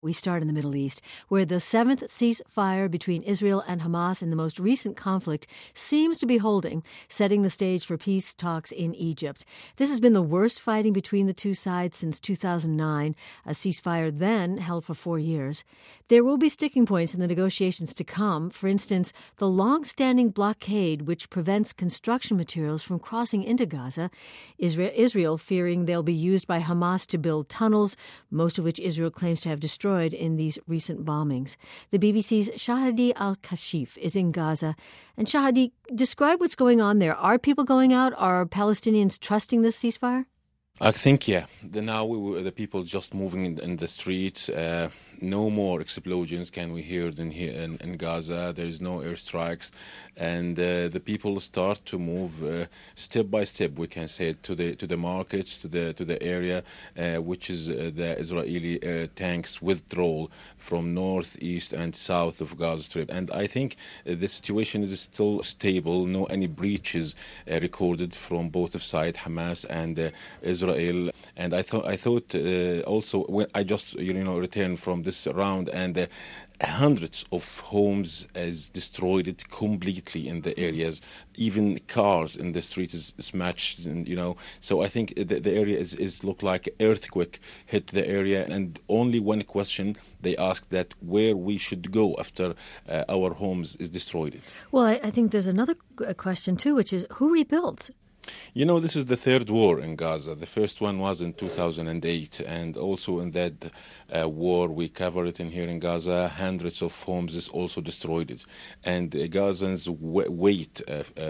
We start in the Middle East, where the seventh ceasefire between Israel and Hamas in the most recent conflict seems to be holding, setting the stage for peace talks in Egypt. This has been the worst fighting between the two sides since 2009, a ceasefire then held for 4 years. There will be sticking points in the negotiations to come. For instance, the long-standing blockade which prevents construction materials from crossing into Gaza, Israel fearing they'll be used by Hamas to build tunnels, most of which Israel claims to have destroyed in these recent bombings. The BBC's Shahadi Al-Kashif is in Gaza. And Shahadi, describe what's going on there. Are people going out? Are Palestinians trusting this ceasefire? I think, yeah. The people just moving in the streets. No more explosions can we hear in Gaza. There is no airstrikes, and the people start to move step by step. We can say to the markets, to the area, which is the Israeli tanks withdrawal from northeast and south of Gaza Strip. And I think the situation is still stable. No any breaches recorded from both of sides, Hamas and Israel. And I thought also when I just returned from this round, and hundreds of homes is destroyed completely in the areas. Even cars in the street is smashed, So I think the area is look like earthquake hit the area, and only one question they ask that where we should go after our homes is destroyed. Well, I think there's another question too, which is who rebuilds? This is the third war in Gaza. The first one was in 2008, and also in that war, we covered it in here in Gaza, hundreds of homes is also destroyed. And Gazans wait,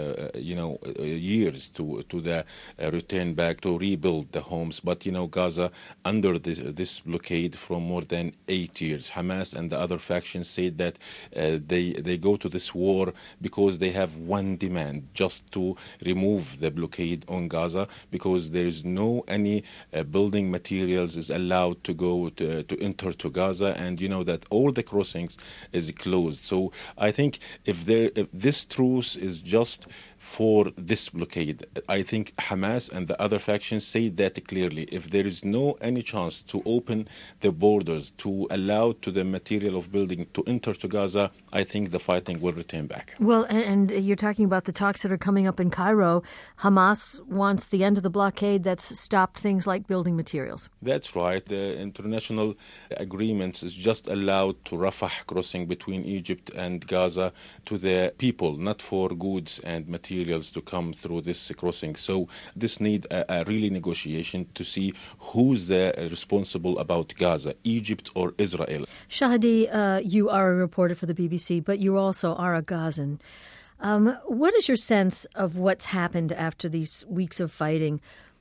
years to the return back to rebuild the homes. But, Gaza, under this blockade from more than 8 years, Hamas and the other factions said that they go to this war because they have one demand, just to remove the blockade on Gaza, because there is no any building materials is allowed to go to enter to Gaza, and that all the crossings is closed. So I think if this truce is just for this blockade, I think Hamas and the other factions say that clearly. If there is no any chance to open the borders to allow to the material of building to enter to Gaza, I think the fighting will return back. Well, and you're talking about the talks that are coming up in Cairo. Hamas wants the end of the blockade that's stopped things like building materials. That's right. The international agreements is just allowed to Rafah crossing between Egypt and Gaza to the people, not for goods and materials to come through this crossing. So this need a really negotiation to see who's the responsible about Gaza, Egypt or Israel. Shahadi, you are a reporter for the BBC, but you also are a Gazan. What is your sense of what's happened after these weeks of fighting?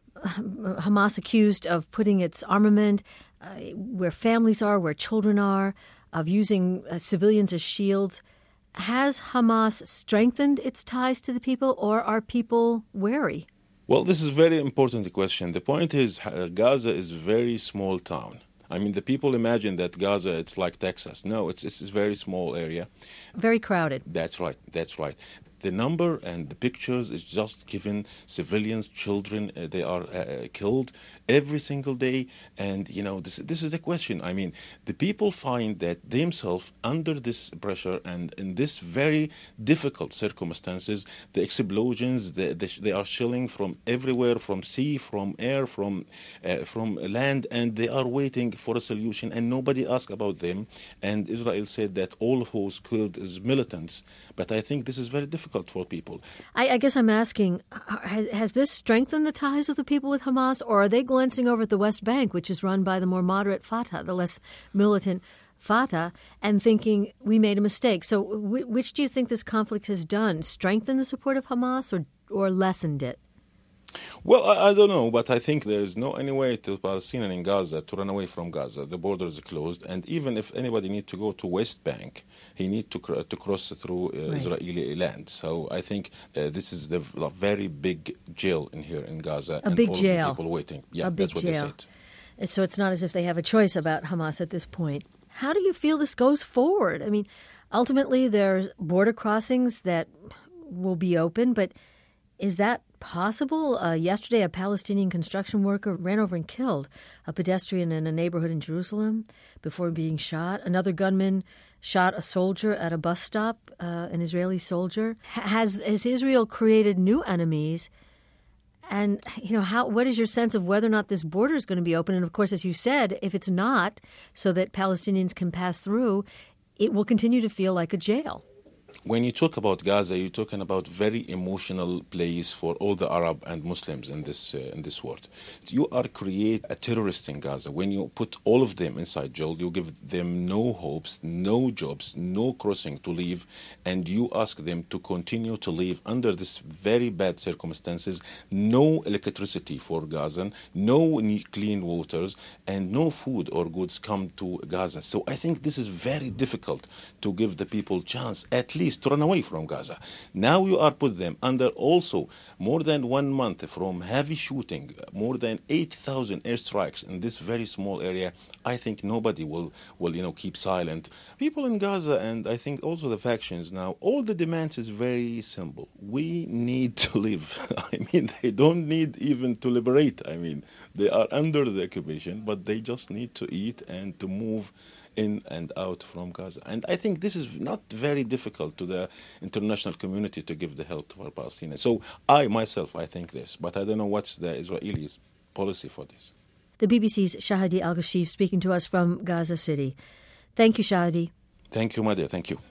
Hamas accused of putting its armament where families are, where children are, of using civilians as shields. Has Hamas strengthened its ties to the people, or are people wary? Well, this is a very important question. The point is Gaza is a very small town. I mean, the people imagine that Gaza, it's like Texas. No, it's a very small area. Very crowded. That's right. The number and the pictures is just given civilians, children, they are killed every single day. And, this is the question. I mean, the people find that themselves under this pressure and in this very difficult circumstances, the explosions, they are shelling from everywhere, from sea, from air, from land, and they are waiting for a solution, and nobody asked about them. And Israel said that all of those killed is militants. But I think this is very difficult for people. I guess I'm asking, has this strengthened the ties of the people with Hamas, or are they glancing over at the West Bank, which is run by the more moderate Fatah, the less militant Fatah, and thinking we made a mistake? So which do you think this conflict has done? Strengthened the support of Hamas or lessened it? Well, I don't know, but I think there is no any way to Palestinian in Gaza to run away from Gaza. The border is closed, and even if anybody need to go to West Bank, he need to cross through Israeli land. So I think this is the very big jail in here in Gaza. A big jail. People waiting. Yeah, that's what jail. They said. So it's not as if they have a choice about Hamas at this point. How do you feel this goes forward? I mean, ultimately there's border crossings that will be open, but Is that possible? Yesterday, a Palestinian construction worker ran over and killed a pedestrian in a neighborhood in Jerusalem before being shot. Another gunman shot a soldier at a bus stop, an Israeli soldier. Has Israel created new enemies? And, what is your sense of whether or not this border is going to be open? And, of course, as you said, if it's not, so that Palestinians can pass through, it will continue to feel like a jail. When you talk about Gaza, you're talking about very emotional place for all the Arab and Muslims in this world. You are create a terrorist in Gaza. When you put all of them inside jail, you give them no hopes, no jobs, no crossing to leave, and you ask them to continue to live under this very bad circumstances. No electricity for Gaza, no clean waters, and no food or goods come to Gaza. So I think this is very difficult to give the people chance at least to run away from Gaza. Now you are put them under also more than 1 month from heavy shooting, more than 8,000 airstrikes in this very small area. I think nobody will keep silent. People in Gaza, and I think also the factions now, all the demands is very simple. We need to live. I mean, they don't need even to liberate. I mean, they are under the occupation, but they just need to eat and to move in and out from Gaza. And I think this is not very difficult to the international community to give the help to our Palestinians. So I think this, but I don't know what's the Israelis' policy for this. The BBC's Shahidi Al-Ghashif speaking to us from Gaza City. Thank you, Shahidi. Thank you, Madea. Thank you.